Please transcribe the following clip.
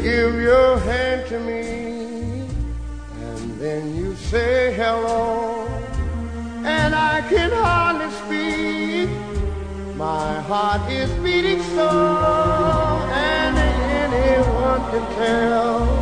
give your hand to me, and then you say hello, and I can hardly speak. My heart is beating so, and anyone can tell